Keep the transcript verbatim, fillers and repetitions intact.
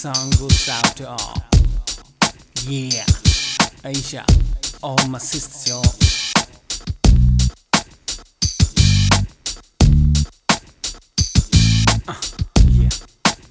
song goes out to all. Yeah, Asia, all my sisters, y'all.